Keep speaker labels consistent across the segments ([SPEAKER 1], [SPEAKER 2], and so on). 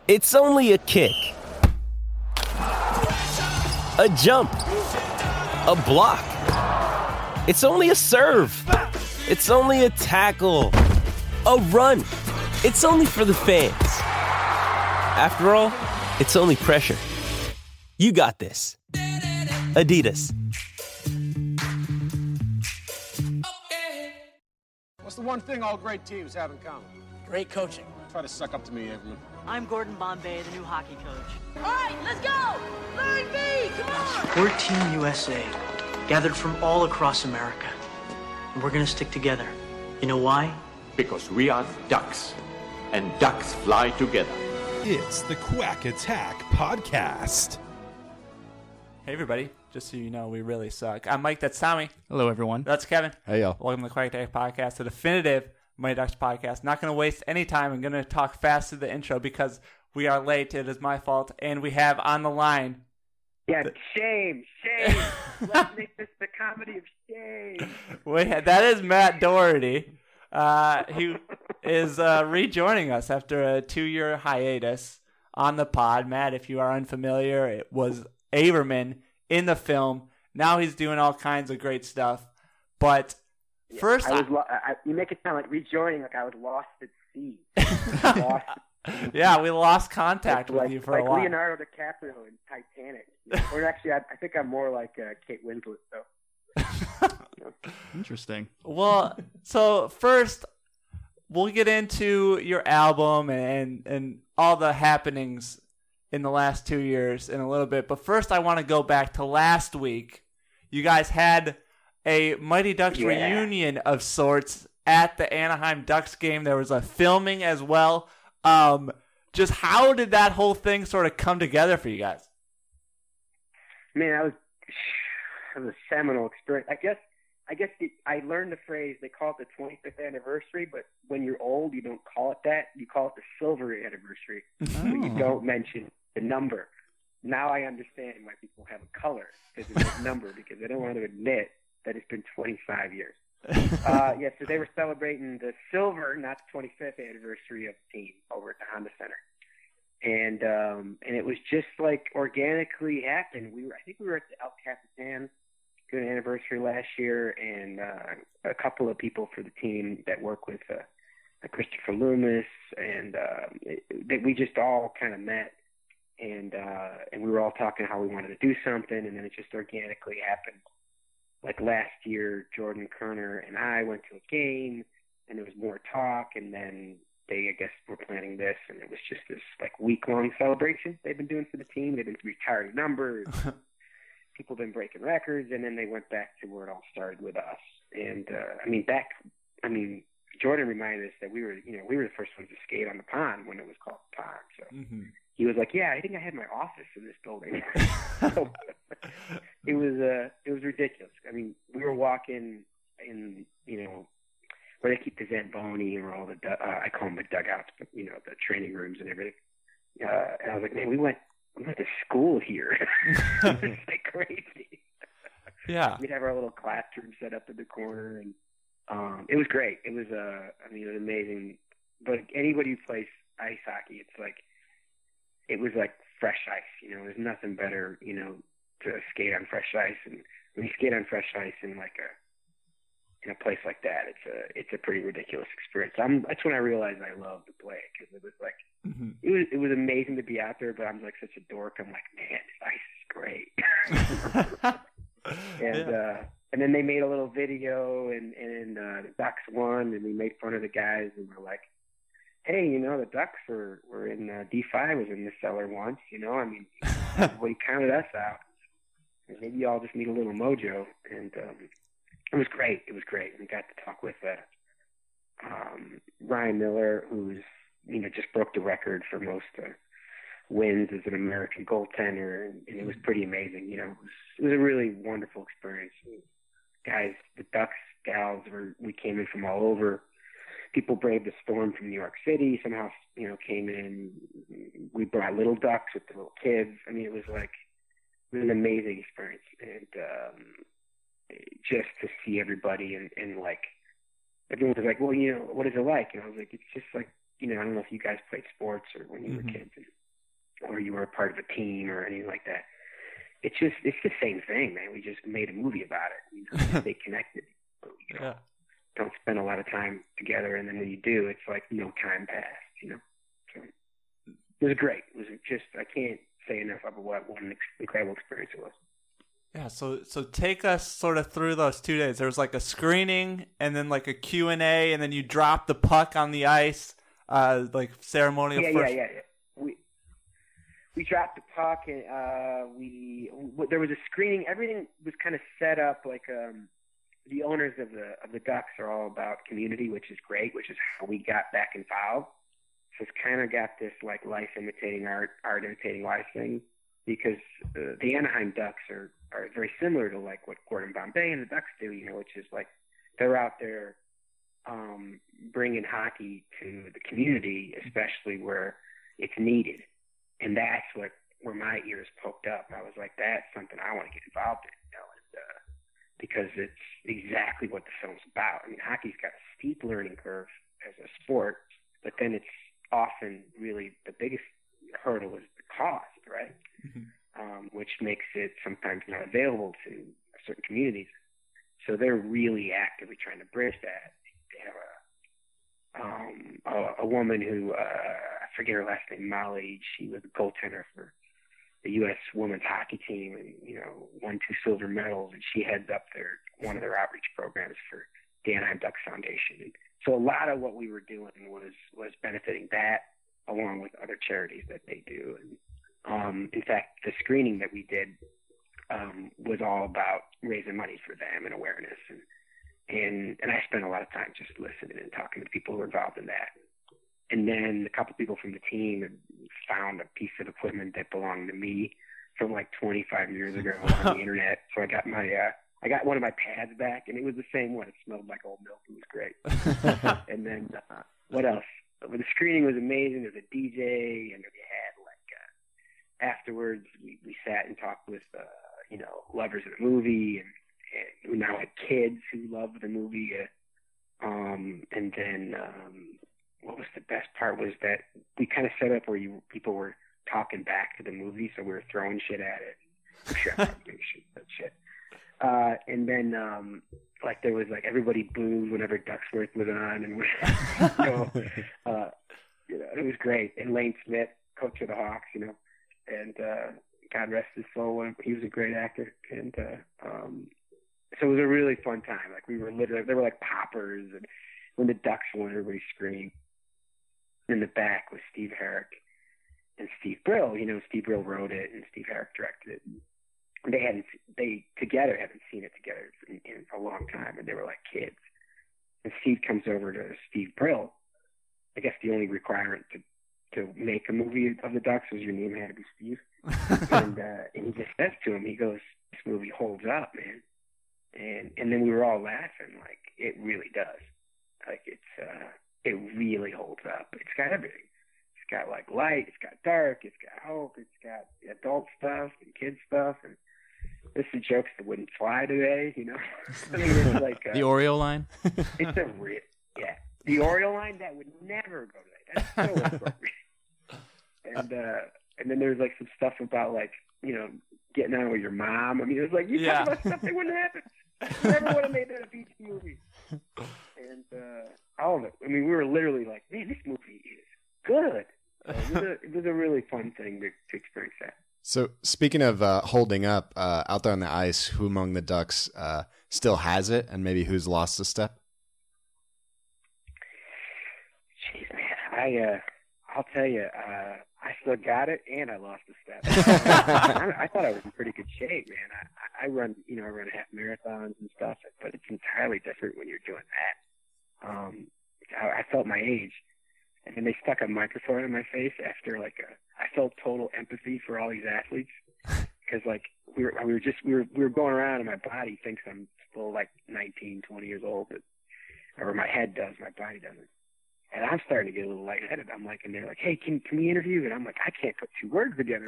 [SPEAKER 1] It's only a kick, a jump, a block. It's only a serve. It's only a tackle, a run. It's only for the fans. After all, it's only pressure. You got this. Adidas.
[SPEAKER 2] What's the one thing all great teams have in common?
[SPEAKER 3] Great coaching.
[SPEAKER 2] Try to suck up to me, everyone.
[SPEAKER 4] I'm Gordon Bombay, the new hockey coach.
[SPEAKER 5] All right, let's go! Line B, come on!
[SPEAKER 3] We're Team USA, gathered from all across America. And we're gonna stick together. You know why?
[SPEAKER 6] Because we are ducks, and ducks fly together.
[SPEAKER 7] It's the Quack Attack Podcast.
[SPEAKER 8] Hey everybody, just so you know, we really suck. I'm Mike, that's Tommy.
[SPEAKER 9] Hello everyone.
[SPEAKER 8] That's Kevin.
[SPEAKER 9] Hey y'all.
[SPEAKER 8] Welcome to the Quack Attack Podcast, the definitive Mighty Ducks podcast. Not going to waste any time. I'm going to talk fast to the intro because we are late. It is my fault. And we have on the line...
[SPEAKER 10] Yeah, shame. Let's make this the comedy of shame.
[SPEAKER 8] That is Matt Doherty. He is rejoining us after a 2-year hiatus on the pod. Matt, if you are unfamiliar, it was Averman in the film. Now he's doing all kinds of great stuff. But first,
[SPEAKER 10] you make it sound like rejoining, like I was lost at sea.
[SPEAKER 8] Yeah, we lost contact with you for a while.
[SPEAKER 10] Like Leonardo DiCaprio in Titanic. Or actually, I think I'm more like Kate Winslet, though.
[SPEAKER 9] Interesting.
[SPEAKER 8] Well, so first, we'll get into your album and all the happenings in the last 2 years in a little bit. But first, I want to go back to last week. You guys had a Mighty Ducks reunion of sorts at the Anaheim Ducks game. There was a filming as well. Just how did that whole thing sort of come together for you guys?
[SPEAKER 10] Man, it was a seminal experience. I guess I learned the phrase, they call it the 25th anniversary, but when you're old, you don't call it that. You call it the silver anniversary. But you don't mention the number. Now I understand why people have a color because it's a number, because they don't want to admit that it's been 25 years. So they were celebrating the silver, not the 25th anniversary of the team over at the Honda Center. And it was just like organically happened. I think we were at the El Capitan good anniversary last year, and a couple of people for the team that work with Christopher Loomis, and we just all kind of met, and we were all talking how we wanted to do something, and then it just organically happened. Like last year, Jordan Kerner and I went to a game, and there was more talk, and then they, I guess, were planning this, and it was just this like week-long celebration they've been doing for the team. They've been retiring numbers, people have been breaking records, and then they went back to where it all started with us. And Jordan reminded us that we were the first ones to skate on the pond when it was called the pond. So he was like, "Yeah, I think I had my office in this building." So, it was ridiculous. I mean, we were walking in, where they keep the Zamboni or all the, I call them the dugouts, but, the training rooms and everything. And I was like, man, we went to school here. It's like crazy.
[SPEAKER 8] Yeah.
[SPEAKER 10] We'd have our little classroom set up in the corner, and it was great. It was, it was amazing. But anybody who plays ice hockey, it was like fresh ice. There's nothing better, to skate on fresh ice. And when you skate on fresh ice in a place like that, it's a pretty ridiculous experience. That's when I realized I loved to play, because it was like it was amazing to be out there, but I'm like such a dork. I'm like, man, this ice is great. And then they made a little video, and the Ducks won, and we made fun of the guys, and we're like, hey, the Ducks were in D5 was in the cellar once. Everybody counted us out. Maybe y'all just need a little mojo, and it was great. It was great. We got to talk with Ryan Miller, who's just broke the record for most wins as an American goaltender, and it was pretty amazing. It was a really wonderful experience. Guys, the Ducks, gals, we came in from all over. People braved the storm from New York City. Somehow, came in. We brought little Ducks with the little kids. I mean, it was an amazing experience, and just to see everybody and like everyone was like, well, what is it like? And I was like, it's just like, I don't know if you guys played sports or when you were kids. And or you were a part of a team or anything like that. It's the same thing, man. We just made a movie about it. You know, stay connected. But, you know, don't spend a lot of time together, and then when you do, it's like no time passed. You know, so it was great. It was just, I can't say enough about what an incredible experience it was.
[SPEAKER 8] Yeah, so take us sort of through those 2 days. There was like a screening and then like a Q&A, and then you dropped the puck on the ice, like ceremonial first.
[SPEAKER 10] Yeah. We dropped the puck, and there was a screening. Everything was kind of set up like the owners of the Ducks are all about community, which is great, which is how we got back involved. So it's kind of got this like life imitating art imitating life thing, because the Anaheim Ducks are very similar to like what Gordon Bombay and the Ducks do, you know, which is like they're out there bringing hockey to the community, especially where it's needed. And that's where my ears poked up. I was like, that's something I want to get involved in, you know, and, because it's exactly what the film's about. I mean, hockey's got a steep learning curve as a sport, but then it's often really the biggest hurdle is the cost, right? Which makes it sometimes not available to certain communities. So they're really actively trying to bridge that. They have a woman who, I forget her last name, Molly. She was a goaltender for the U.S. women's hockey team and, you know, won 2 silver medals. And she heads up one of their outreach programs for the Anaheim Ducks Foundation. And so a lot of what we were doing was benefiting that, along with other charities that they do. And in fact, the screening that we did was all about raising money for them and awareness. And I spent a lot of time just listening and talking to people who were involved in that. And then a couple people from the team had found a piece of equipment that belonged to me from like 25 years ago on the internet. So I got I got one of my pads back, and it was the same one. It smelled like old milk. It was great. And then what else? The screening was amazing. There was a DJ, and we had like afterwards we sat and talked with you know, lovers of the movie, and we now had kids who loved the movie. And then what was the best part was that we kind of set up where people were talking back to the movie, so we were throwing shit at it. I'm sure I'm probably shooting that shit. And then like there was like everybody booed whenever Ducksworth was on, and you know, it was great. And Lane Smith, coach of the Hawks, you know, and God rest his soul, he was a great actor. And so it was a really fun time. Like we were literally, there were like poppers, and when the Ducks won, everybody screamed. In the back was Steve Herrick and Steve Brill. You know, Steve Brill wrote it and Steve Herrick directed it. And they together haven't seen it together in a long time, and they were like kids. And Steve comes over to Steve Brill. I guess the only requirement to make a movie of the Ducks was your name had to be Steve. And he just says to him, he goes, "This movie holds up, man." And then we were all laughing, like, it really does. Like, it really holds up. It's got everything. It's got like light, it's got dark, it's got hope, it's got adult stuff and kid stuff, and this is jokes that wouldn't fly today, you know. I mean, it's like
[SPEAKER 9] the Oreo line.
[SPEAKER 10] It's a real, the Oreo line that would never go today. That's so appropriate. And then there's like some stuff about like, you know, getting on with your mom. I mean, it was like you talk about stuff that wouldn't happen. Never would have made that a beach movie. And all of it. I mean, we were literally like, man, this movie is good. It was a really fun thing to experience that.
[SPEAKER 11] So speaking of holding up out there on the ice, who among the Ducks still has it, and maybe who's lost a step?
[SPEAKER 10] Jeez, man, I'll tell you, I still got it, and I lost a step. I thought I was in pretty good shape, man. I run half marathons and stuff, but it's entirely different when you're doing that. I felt my age, and then they stuck a microphone in my face after I felt total empathy for all these athletes, because like we were going around, and my body thinks I'm still like 19, 20 years old, or my head does, my body doesn't. And I'm starting to get a little lightheaded. I'm like, and they're like, "Hey, can we interview?" And I'm like, I can't put two words together.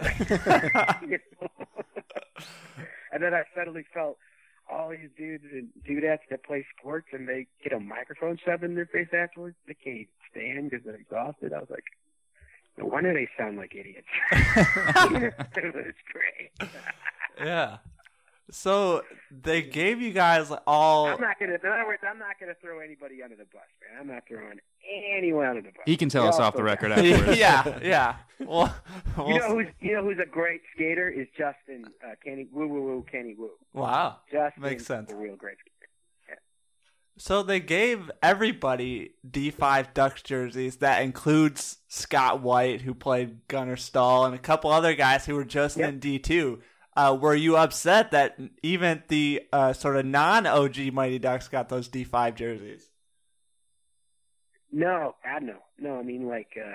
[SPEAKER 10] And then I suddenly felt all these dudes and dudettes that play sports, and they get a microphone shoved in their face afterwards. They can't stand because they're exhausted. I was like, No wonder they sound like idiots. It's great.
[SPEAKER 8] Yeah. So they gave you guys all.
[SPEAKER 10] In other words, I'm not gonna throw anybody under the bus, man. I'm not throwing anyone under the bus.
[SPEAKER 9] He can tell us off the record afterwards.
[SPEAKER 8] yeah. Well,
[SPEAKER 10] you know who's a great skater is Justin Kenny Woo.
[SPEAKER 8] Wow,
[SPEAKER 10] Justin
[SPEAKER 8] makes sense.
[SPEAKER 10] A real great skater. Yeah.
[SPEAKER 8] So they gave everybody D5 Ducks jerseys. That includes Scott White, who played Gunnar Stahl, and a couple other guys who were just in D2. Were you upset that even the sort of non-OG Mighty Ducks got those D5 jerseys?
[SPEAKER 10] No, God, no. No, I mean,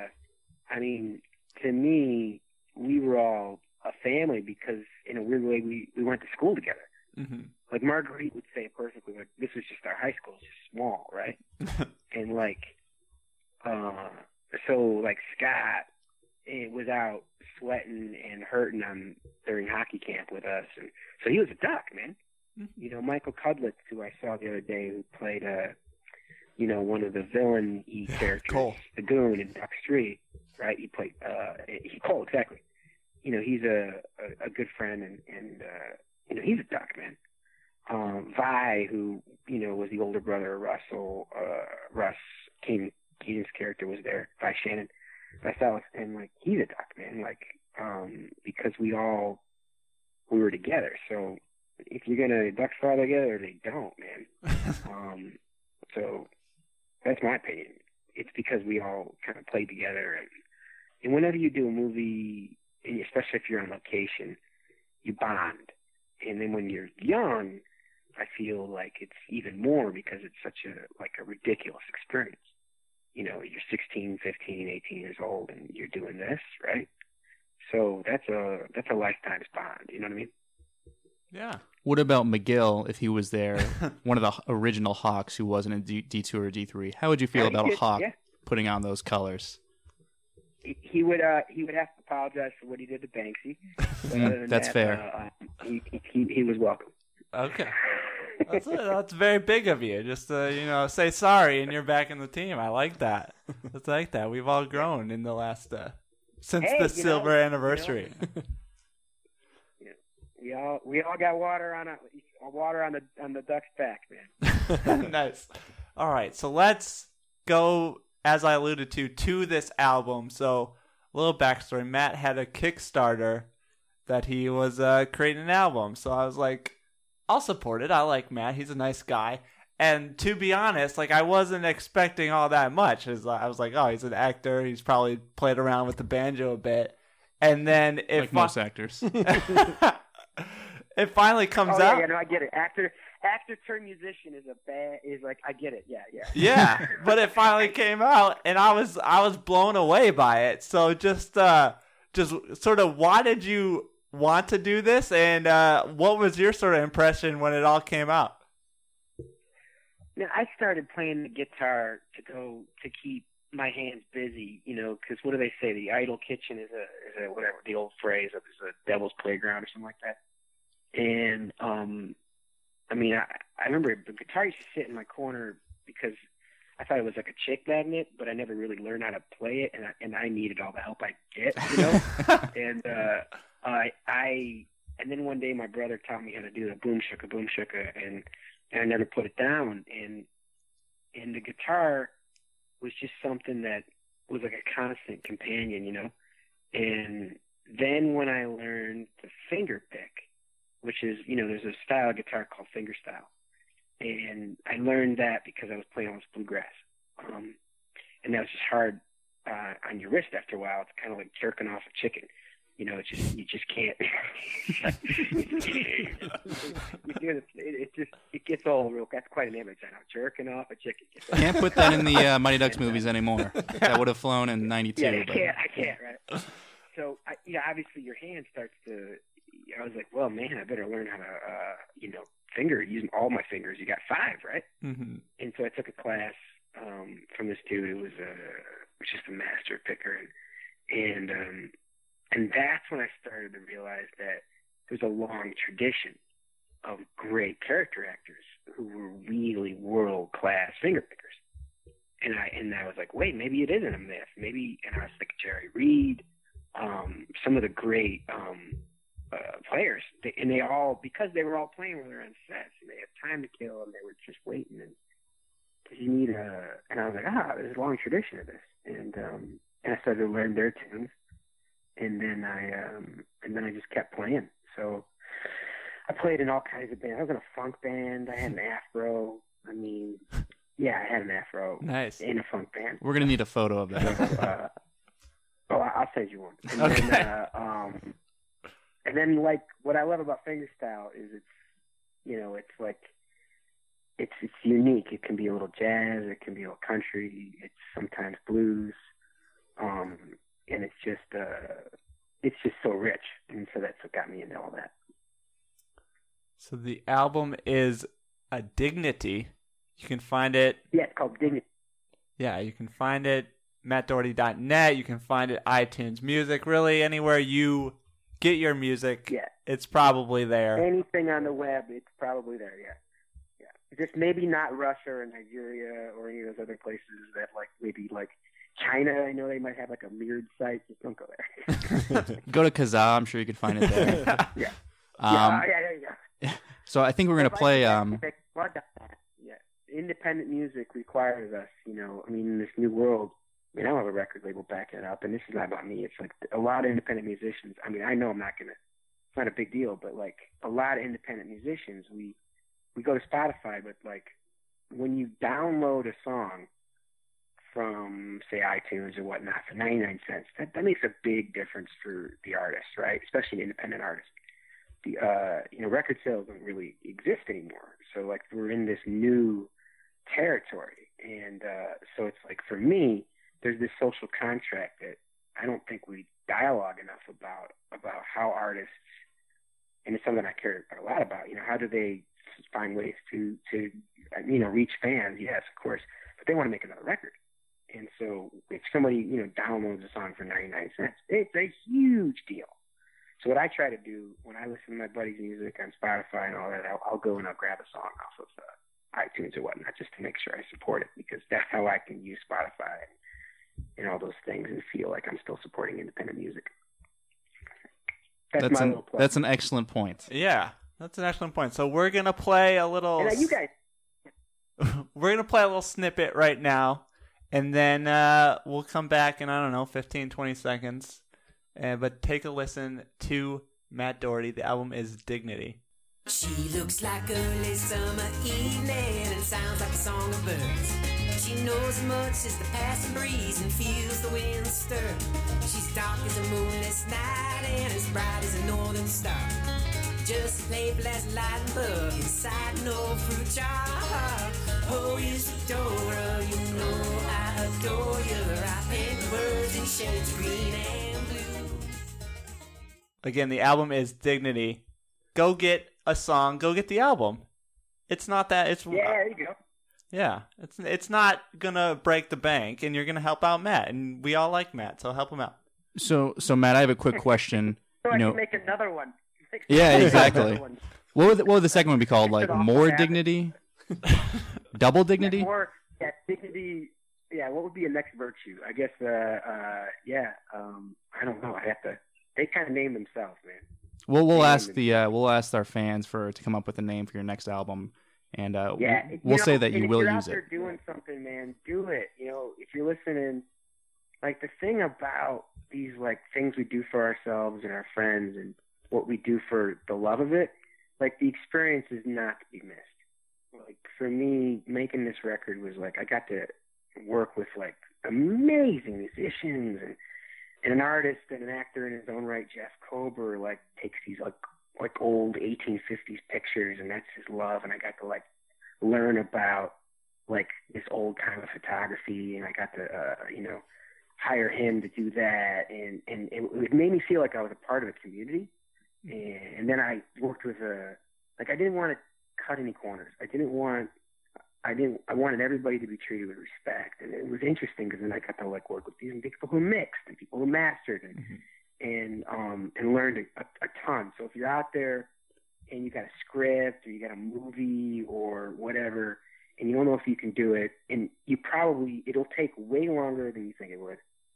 [SPEAKER 10] to me, we were all a family because, in a weird way, we went to school together.
[SPEAKER 8] Mm-hmm.
[SPEAKER 10] Like, Marguerite would say it perfectly, like, this was just our high school, it's just small, right? And, Scott was out sweating and hurting during hockey camp with us, and so he was a Duck, man.
[SPEAKER 8] Mm-hmm.
[SPEAKER 10] You know, Michael Cudlitz, who I saw the other day, who played one of the villain-y characters,
[SPEAKER 8] Cole.
[SPEAKER 10] the Goon in Duck Street, right? He played Cole, exactly. You know, he's a good friend, and he's a Duck, man. Vi, who was the older brother of Russell, Russ Keenan's character was there. Vi Shannon. Myself, and he's a Duck, man, because we were together. So if you're gonna Ducks fly together, they don't, man. So that's my opinion. It's because we all kind of played together, and whenever you do a movie, especially if you're on location, you bond. And then when you're young, I feel like it's even more because it's such a ridiculous experience. You know, you're 16, 15, 18 years old, and you're doing this, right? So that's a lifetime's bond. You know what I mean?
[SPEAKER 8] Yeah.
[SPEAKER 9] What about McGill, if he was there, one of the original Hawks who wasn't in D2 or D3? How would you feel about a Hawk putting on those colors?
[SPEAKER 10] He would have to apologize for what he did to Banksy.
[SPEAKER 9] That's fair.
[SPEAKER 10] He was welcome.
[SPEAKER 8] Okay. That's very big of you. Just say sorry and you're back in the team. I like that. It's like that. We've all grown in the last since the silver anniversary.
[SPEAKER 10] We all got water on the Ducks' back, man.
[SPEAKER 8] Nice. All right, so let's go, as I alluded to this album. So a little backstory: Matt had a Kickstarter that he was creating an album. So I was like, I'll support it. I like Matt. He's a nice guy. And to be honest, I wasn't expecting all that much. I was like, oh, he's an actor. He's probably played around with the banjo a bit. And then
[SPEAKER 9] most actors.
[SPEAKER 8] It finally comes out.
[SPEAKER 10] Yeah, no, I get it. Actor turned musician I get it. Yeah.
[SPEAKER 8] Yeah, but it finally came out, and I was blown away by it. So just sort of, why did you want to do this, and what was your sort of impression when it all came out?
[SPEAKER 10] Now, I started playing the guitar to keep my hands busy, because what do they say? The idle kitchen is a whatever, the old phrase of is a devil's playground or something like that. And I remember the guitar used to sit in my corner because I thought it was like a chick magnet, but I never really learned how to play it, and I needed all the help I get, and then one day my brother taught me how to do the boom shaka, and I never put it down, and the guitar was just something that was like a constant companion, And then when I learned the finger pick, which is, there's a style of guitar called fingerstyle. And I learned that because I was playing all this bluegrass. And that was just hard on your wrist after a while. It's kind of like jerking off a chicken. You just can't. It gets old real. That's quite an image. I know, jerking off a chicken.
[SPEAKER 9] Can't put that in the Mighty Ducks movies anymore. That would have flown in '92.
[SPEAKER 10] Yeah, I can't. Right. So, obviously, your hand starts to. I was like, well, man, I better learn how to, using all my fingers. You got 5, right?
[SPEAKER 8] Mm-hmm.
[SPEAKER 10] And so I took a class from this dude who was just a master picker, and that's when I started to realize that there's a long tradition of great character actors who were really world-class finger pickers. and I was like, wait, maybe it isn't a myth. Maybe, and I was like, Jerry Reed, some of the great players, and they all, because they were all playing when they were on sets, and they had time to kill, and they were just waiting, and because you need and I was like, there's a long tradition of this, and I started to learn their tunes, and then I just kept playing. So I played in all kinds of bands. I was in a funk band. I had an afro. I mean, yeah, I had an afro.
[SPEAKER 8] Nice.
[SPEAKER 10] In a funk band.
[SPEAKER 9] We're gonna need a photo of that.
[SPEAKER 10] I'll send you one. And
[SPEAKER 8] okay.
[SPEAKER 10] Then, and then, like, what I love about fingerstyle is it's like it's unique. It can be a little jazz. It can be a little country. It's sometimes blues. And it's just so rich. And so that's what got me into all that.
[SPEAKER 8] So the album is a Dignity. You can find it.
[SPEAKER 10] Yeah, it's called Dignity.
[SPEAKER 8] Yeah, you can find it mattdoherty.net. You can find it iTunes Music. Really, anywhere you get your music,
[SPEAKER 10] yeah,
[SPEAKER 8] it's probably there.
[SPEAKER 10] Anything on the web, it's probably there. Yeah. Just maybe not Russia or Nigeria or any of those other places that maybe China. I know they might have like a weird site. Just don't go there.
[SPEAKER 9] Go to Kazaa. I'm sure you could find it there.
[SPEAKER 10] Yeah. There you go.
[SPEAKER 9] So I think we're gonna play.
[SPEAKER 10] Yeah. Independent music requires us. In this new world. I don't have a record label backing it up, and this is not about me. It's like a lot of independent musicians. I know I'm not gonna. It's not a big deal, but like a lot of independent musicians, we go to Spotify, but like when you download a song from say iTunes or whatnot for 99 cents, that makes a big difference for the artist, right? Especially an independent artist. The record sales don't really exist anymore, so like we're in this new territory, and so it's like for me. There's this social contract that I don't think we dialogue enough about how artists, and it's something I care a lot about. How do they find ways to reach fans? Yes, of course, but they want to make another record. And so if somebody downloads a song for 99 cents, it's a huge deal. So what I try to do when I listen to my buddy's music on Spotify and all that, I'll go and I'll grab a song off of iTunes or whatnot just to make sure I support it, because that's how I can use Spotify and all those things and feel like I'm still supporting independent music.
[SPEAKER 9] That's an excellent point.
[SPEAKER 8] Yeah, that's an excellent point. So we're gonna play a little.
[SPEAKER 10] And you guys.
[SPEAKER 8] We're gonna play a little snippet right now, and then we'll come back in 15, 20 seconds. But take a listen to Matt Doherty. The album is Dignity.
[SPEAKER 12] She looks like early summer evening and sounds like a song of birds. She knows as much as the passing breeze and feels the wind stir. She's dark as a moonless night and as bright as a northern star. Just playful as a light bug inside an old fruit jar. Oh, Isadora, you know I adore you. I paint words in shades of green and blue.
[SPEAKER 8] Again, the album is Dignity. Go get a song. Go get the album. It's not that. It's
[SPEAKER 10] there you go.
[SPEAKER 8] Yeah, it's not gonna break the bank, and you're gonna help out Matt, and we all like Matt, so help him out.
[SPEAKER 9] So Matt, I have a quick question.
[SPEAKER 10] So I can make another one.
[SPEAKER 9] Yeah, exactly. What would the second one be called? Like More Dignity, Double Dignity?
[SPEAKER 10] Dignity. Yeah, what would be a next virtue? I guess. I don't know. I have to. They kind of name themselves, man.
[SPEAKER 9] Well, we'll ask our fans to come up with a name for your next album, and we'll say that you will use it.
[SPEAKER 10] If you're out there doing something, man, do it. If you're listening, like the thing about these like things we do for ourselves and our friends and what we do for the love of it, like the experience is not to be missed. Like for me, making this record was like I got to work with like amazing musicians and an artist and an actor in his own right. Jeff Kober like takes these like old 1850s pictures, and that's his love. And I got to like learn about like this old kind of photography, and I got to hire him to do that, and it made me feel like I was a part of a community. And then I worked with I didn't want to cut any corners. I wanted everybody to be treated with respect, and it was interesting because then I got to like work with these people who mixed and people who mastered and learned a ton. So if you're out there and you got a script or you got a movie or whatever, and you don't know if you can do it, and it'll take way longer than you think it would.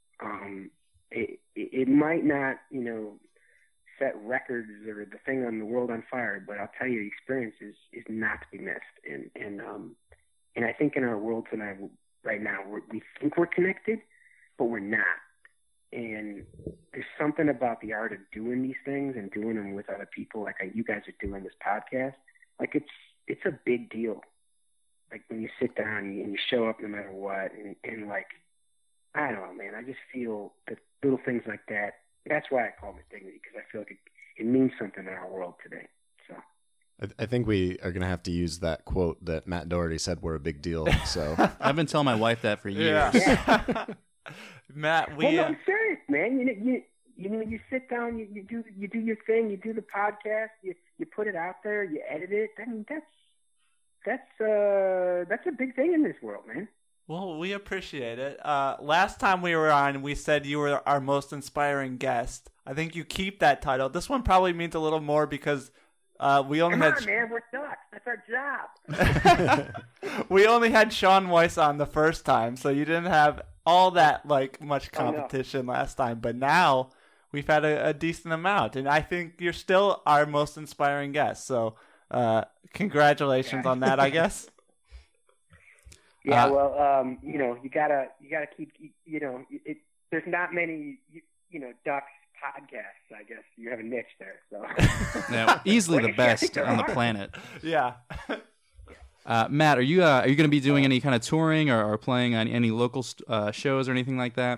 [SPEAKER 10] It might not, set records or the thing on the world on fire, but I'll tell you, the experience is not to be missed. And I think in our world tonight, right now, we think we're connected, but we're not. And there's something about the art of doing these things and doing them with other people, like you guys are doing this podcast. Like it's a big deal. Like when you sit down and you show up no matter what, and like, I don't know, man. I just feel that little things like that. That's why I call it dignity, because I feel like it means something in our world today. So
[SPEAKER 11] I think we are going to have to use that quote that Matt Doherty said we're a big deal. So
[SPEAKER 9] I've been telling my wife that for years.
[SPEAKER 10] Yeah.
[SPEAKER 8] Matt,
[SPEAKER 10] well, no, I'm serious, man. You sit down, you do your thing, you do the podcast, you put it out there, you edit it. I mean, that's a big thing in this world, man.
[SPEAKER 8] Well, we appreciate it. Last time we were on, we said you were our most inspiring guest. I think you keep that title. This one probably means a little more because we only
[SPEAKER 10] Come
[SPEAKER 8] had.
[SPEAKER 10] on, man, we're ducks. That's our job.
[SPEAKER 8] We only had Sean Weiss on the first time, so you didn't have all that much competition last time. But now we've had a decent amount, and I think you're still our most inspiring guest. So congratulations on that, I guess.
[SPEAKER 10] Yeah, well, you gotta keep, there's not many, ducks podcasts. I guess you have a niche there. So
[SPEAKER 9] yeah, easily the best on the planet.
[SPEAKER 8] Yeah.
[SPEAKER 9] Matt, are you going to be doing any kind of touring or playing on any local shows or anything like that?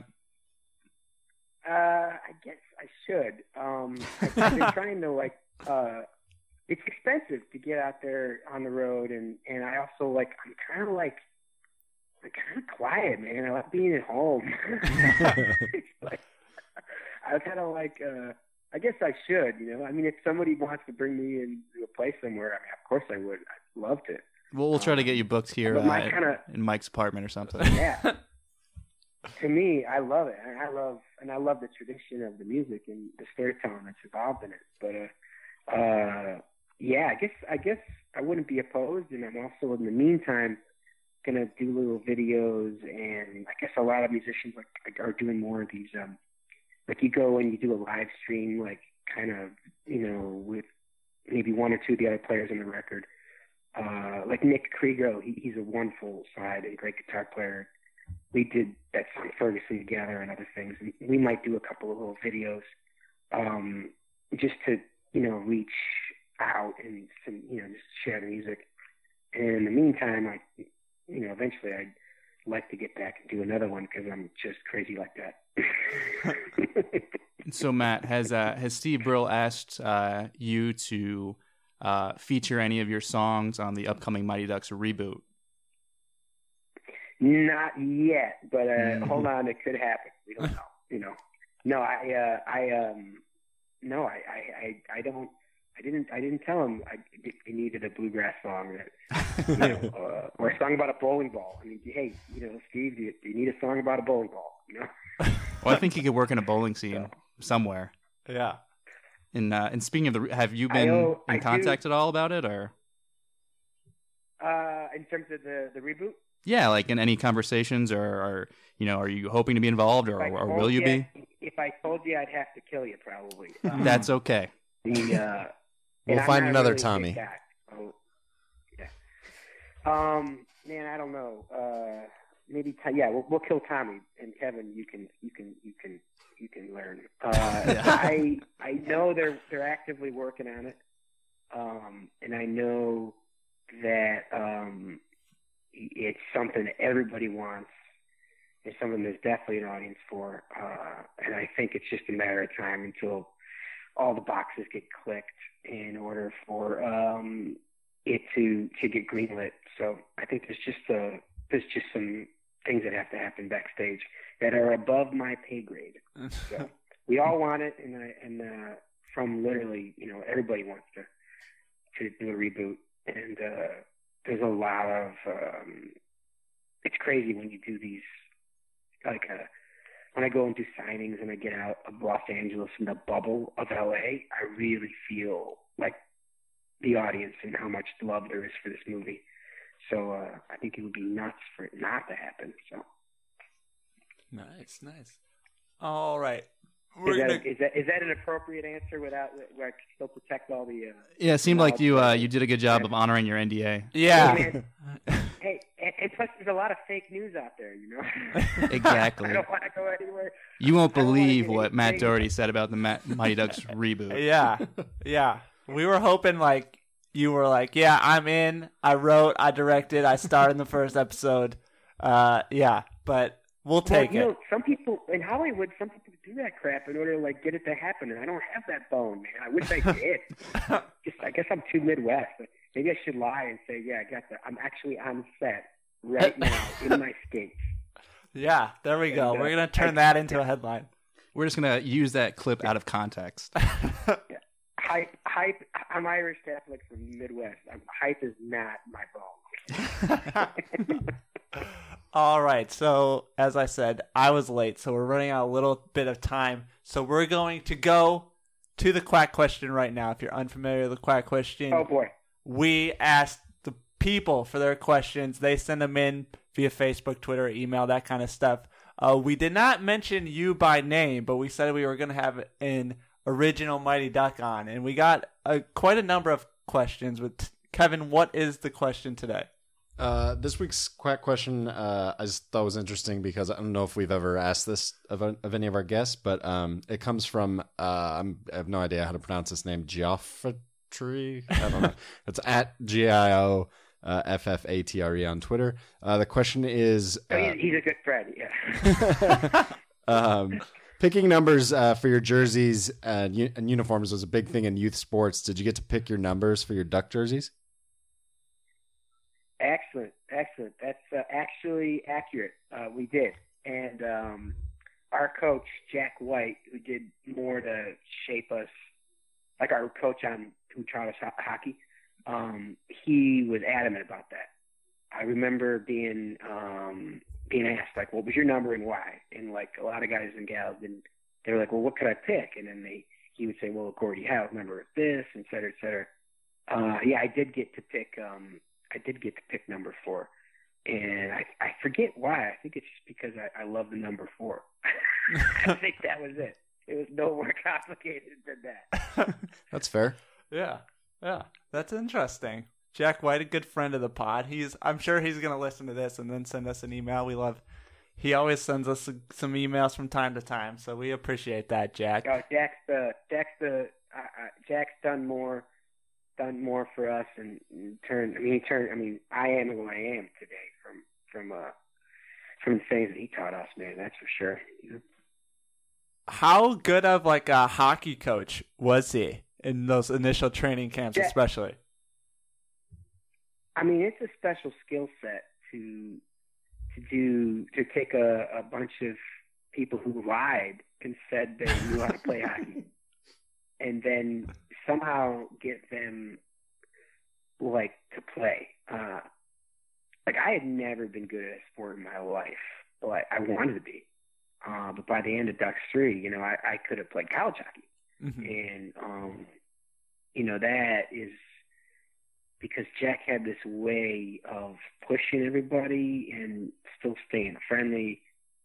[SPEAKER 10] I guess I should. I've been trying to it's expensive to get out there on the road, and I also I'm kind of quiet, man. I like being at home. I kind of I guess I should, I mean, if somebody wants to bring me into a place somewhere, I mean, of course I would. I'd love to.
[SPEAKER 9] Well, we'll try to get you booked here in Mike's apartment or something.
[SPEAKER 10] Yeah. To me, I love it. I love the tradition of the music and the storytelling that's involved in it. But yeah, I guess I wouldn't be opposed, and I'm also in the meantime gonna do little videos, and I guess a lot of musicians are doing more of these you go and you do a live stream, kind of with maybe one or two of the other players on the record. Like Nick Kriego, he's a wonderful side and great guitar player. We did that song Ferguson together and other things. And we might do a couple of little videos just to, reach out and just share the music. And in the meantime, eventually I'd like to get back and do another one because I'm just crazy like that.
[SPEAKER 9] So Matt, has Steve Brill asked you to feature any of your songs on the upcoming Mighty Ducks reboot?
[SPEAKER 10] Not yet, but hold on, it could happen. We don't know. No, I didn't tell him he needed a bluegrass song or a song about a bowling ball. I mean, hey, Steve, do you need a song about a bowling ball?
[SPEAKER 9] Well, I think he could work in a bowling scene somewhere.
[SPEAKER 8] Yeah.
[SPEAKER 9] And speaking of have you been in contact at all about it, or?
[SPEAKER 10] In terms of the reboot?
[SPEAKER 9] Yeah, in any conversations, or are you hoping to be involved, or will you be?
[SPEAKER 10] If I told you, I'd have to kill you, probably.
[SPEAKER 9] That's okay.
[SPEAKER 11] We'll find another really Tommy.
[SPEAKER 10] So, yeah. Man, I don't know. Maybe we'll kill Tommy, and Kevin, you can learn. I know they're actively working on it, and I know that it's something that everybody wants. It's something there's definitely an audience for, and I think it's just a matter of time until all the boxes get clicked in order for it to get greenlit. So I think there's just some things that have to happen backstage that are above my pay grade. So we all want it, and from literally, everybody wants to do a reboot, and there's a lot of it's crazy when you do these when I go and do signings and I get out of Los Angeles in the bubble of LA, I really feel like the audience and how much love there is for this movie. So I think it would be nuts for it not to happen. So
[SPEAKER 8] nice. All right.
[SPEAKER 10] Is that an appropriate answer where I can still protect all the?
[SPEAKER 9] Yeah, it seemed like you did a good job of honoring your NDA.
[SPEAKER 8] Yeah.
[SPEAKER 10] Hey, and plus there's a lot of fake news out there, you know.
[SPEAKER 9] Exactly.
[SPEAKER 10] I don't want to go anywhere.
[SPEAKER 9] You won't believe what Matt Doherty said about the Mighty Ducks reboot.
[SPEAKER 8] Yeah. We were hoping like you were like, yeah, I'm in. I wrote, I directed, I starred in the first episode. Yeah, but we'll take it.
[SPEAKER 10] Some people in Hollywood, do that crap in order to like get it to happen, and I don't have that bone, man. I wish I did. I guess I'm too Midwest. But maybe I should lie and say, yeah, I got that. I'm actually on set right now in my skates. Yeah,
[SPEAKER 8] there we go. We're gonna turn that into a headline.
[SPEAKER 9] We're just gonna use that clip out of context.
[SPEAKER 10] Hype. I'm Irish Catholic from the Midwest. Hype is not my bone.
[SPEAKER 8] All right, so as I said, I was late, so we're running out a little bit of time. So we're going to go to the Quack Question right now. If you're unfamiliar with the Quack Question,
[SPEAKER 10] oh boy,
[SPEAKER 8] we asked the people for their questions. They send them in via Facebook, Twitter, email, that kind of stuff. We did not mention you by name, but we said we were going to have an original Mighty Duck on, and we got quite a number of questions. With Kevin, what is the question today?
[SPEAKER 11] This week's Quack Question I just thought was interesting because I don't know if we've ever asked this of any of our guests, but it comes from I have no idea how to pronounce this name, Geoffrey. I don't know. It's at GIOFFATRE on Twitter. The question is,
[SPEAKER 10] he's a good friend. Yeah.
[SPEAKER 11] Picking numbers for your jerseys and uniforms was a big thing in youth sports. Did you get to pick your numbers for your Duck jerseys?
[SPEAKER 10] Excellent. That's actually accurate. We did. And our coach, Jack White, who did more to shape us, like our coach who taught us hockey, he was adamant about that. I remember being asked, like, what was your number and why? And, like, a lot of guys and gals, they were like, well, what could I pick? And then he would say, well, Gordie Howe's number is this, et cetera, et cetera. Yeah, I did get to pick number 4, and I forget why. I think it's just because I love the number 4. I think that was it. It was no more complicated than that.
[SPEAKER 11] That's fair.
[SPEAKER 8] Yeah, that's interesting. Jack White, a good friend of the pod. I'm sure he's going to listen to this and then send us an email. He always sends us some emails from time to time, so we appreciate that, Jack.
[SPEAKER 10] Oh, Jack's done more for us and I am who I am today from the things that he taught us, man. That's for sure. Yeah.
[SPEAKER 8] How good of like a hockey coach was he in those initial training camps, especially?
[SPEAKER 10] I mean, it's a special skill set to take a bunch of people who lied and said they knew how to play hockey, and then somehow get them like to play. Like I had never been good at a sport in my life, but I wanted to be. But by the end of Ducks 3, I could have played college hockey, and that is because Jack had this way of pushing everybody and still staying friendly,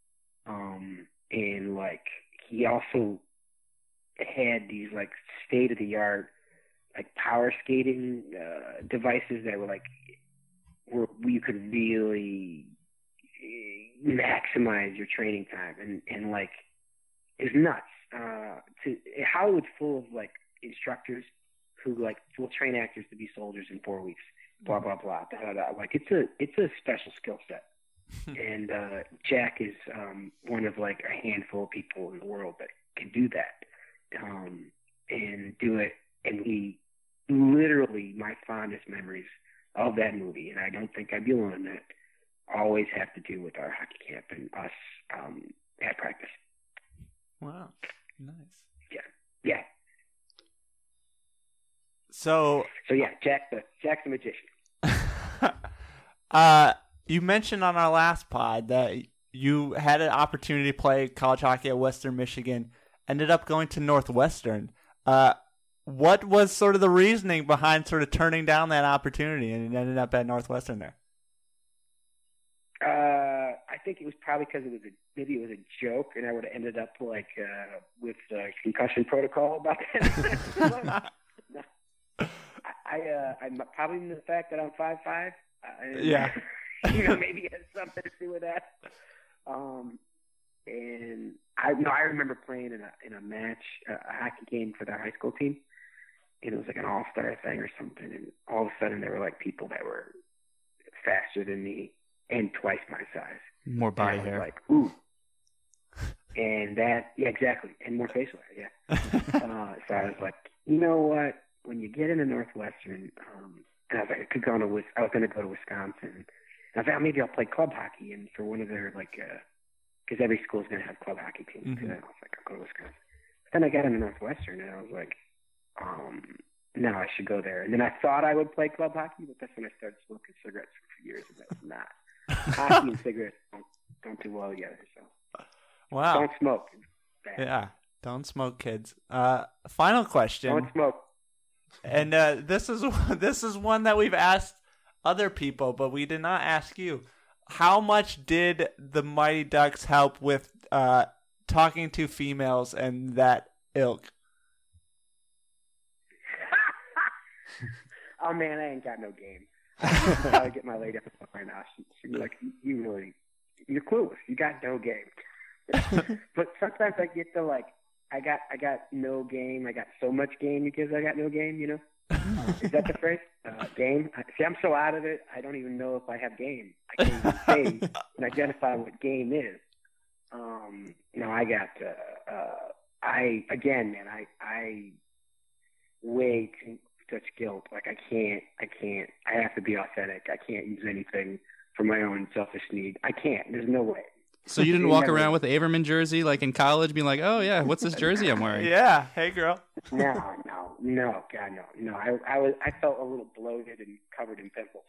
[SPEAKER 10] and like he also had these like state-of-the-art like power skating devices that were you could really maximize your training time, and like it's nuts. Hollywood's full of like instructors who like will train actors to be soldiers in 4 weeks, blah blah blah, blah, blah. Like it's a special skill set, and Jack is one of like a handful of people in the world that can do that, and do it. And he literally, my fondest memories of that movie, and I don't think I'd be alone in that, always have to do with our hockey camp and us at practice.
[SPEAKER 8] Wow, nice.
[SPEAKER 10] Yeah.
[SPEAKER 8] So
[SPEAKER 10] yeah, Jack's the magician.
[SPEAKER 8] You mentioned on our last pod that you had an opportunity to play college hockey at Western Michigan, ended up going to Northwestern. What was sort of the reasoning behind sort of turning down that opportunity and ended up at Northwestern there?
[SPEAKER 10] think it was probably because maybe it was a joke, and I would have ended up like with concussion protocol about that. I'm probably the fact that I'm 5'5".
[SPEAKER 8] Yeah.
[SPEAKER 10] Maybe it has something to do with that. And I remember playing in a match, a hockey game for the high school team, and it was like an all-star thing or something. And all of a sudden, there were like people that were faster than me and twice my size.
[SPEAKER 9] More body
[SPEAKER 10] hair.
[SPEAKER 9] hair.
[SPEAKER 10] Like, ooh. And that, yeah, exactly, and more facial hair, yeah. So I was like, you know what? When you get into Northwestern, and I was like, I was going to go to Wisconsin. And I thought maybe I'll play club hockey, and for one of their because every school's going to have club hockey teams.
[SPEAKER 8] Mm-hmm.
[SPEAKER 10] And I was like, I'll go to Wisconsin. But then I got into Northwestern, and I was like, no, I should go there. And then I thought I would play club hockey, but that's when I started smoking cigarettes for a few years, and that's not. Hockey and cigarettes don't do well together. So
[SPEAKER 8] wow,
[SPEAKER 10] don't smoke.
[SPEAKER 8] Yeah, don't smoke, kids. Final question.
[SPEAKER 10] Don't smoke.
[SPEAKER 8] And this is one that we've asked other people, but we did not ask you. How much did the Mighty Ducks help with talking to females and that ilk?
[SPEAKER 10] Oh man, I ain't got no game. I gotta get my lady up right now. She'd be like, you're clueless. You got no game. But sometimes I get the like, I got no game. I got so much game because I got no game. You know, is that the phrase? Game. See, I'm so out of it. I don't even know if I have game. I can't even say and identify what game is. I got. I way too much guilt. Like I can't. I have to be authentic. I can't use anything for my own selfish need. I can't. There's no way.
[SPEAKER 9] So you didn't walk around with the Averman jersey like in college being like, oh yeah, what's this jersey I'm wearing?
[SPEAKER 8] Yeah, hey girl.
[SPEAKER 10] No, God, no. I felt a little bloated and covered in pimples.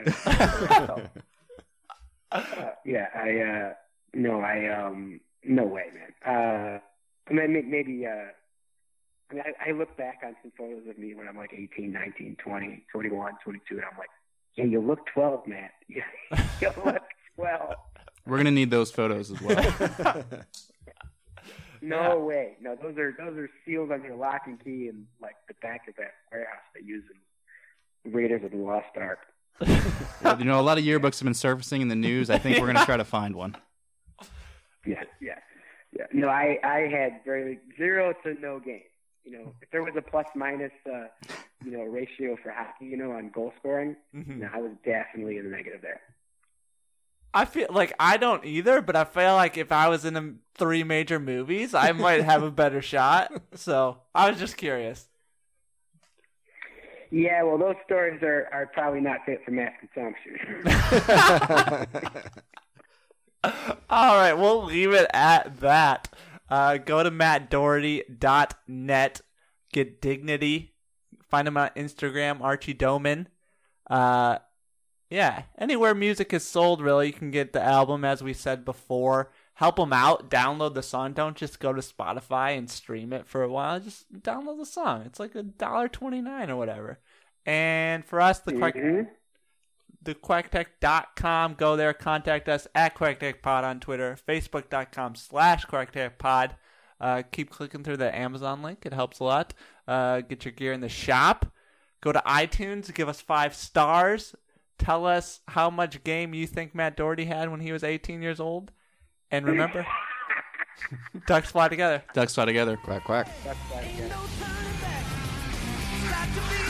[SPEAKER 10] No way, man. Maybe. I look back on some photos of me when I'm like 18, 19, 20, 21, 22, and I'm like, yeah, you look 12, man. You look 12.
[SPEAKER 9] We're gonna need those photos as well.
[SPEAKER 10] No way. No, those are sealed on your lock and key in like the back of that warehouse they use in Raiders of the Lost Ark.
[SPEAKER 9] Well, a lot of yearbooks have been surfacing in the news. I think we're gonna try to find one.
[SPEAKER 10] Yeah. No, I had zero to no game. If there was a plus minus, ratio for hockey, on goal scoring, no, I was definitely in the negative there.
[SPEAKER 8] I feel like I don't either, but I feel like if I was in 3 major movies, I might have a better shot. So I was just curious.
[SPEAKER 10] Yeah, well, those stories are probably not fit for mass consumption.
[SPEAKER 8] All right, we'll leave it at that. Go to mattdoherty.net. Get dignity. Find him on Instagram, Archie Doman. Yeah, anywhere music is sold, really, you can get the album, as we said before. Help them out. Download the song. Don't just go to Spotify and stream it for a while. Just download the song. It's like $1.29 or whatever. And for us, the QuackTech.com. Go there. Contact us at QuackTechPod on Twitter. Facebook.com/QuackTechPod. Keep clicking through the Amazon link. It helps a lot. Get your gear in the shop. Go to iTunes. Give us 5 stars. Tell us how much game you think Matt Doherty had when he was 18 years old. And remember, ducks fly together.
[SPEAKER 9] Ducks fly together.
[SPEAKER 11] Quack, quack.
[SPEAKER 10] Ducks fly together.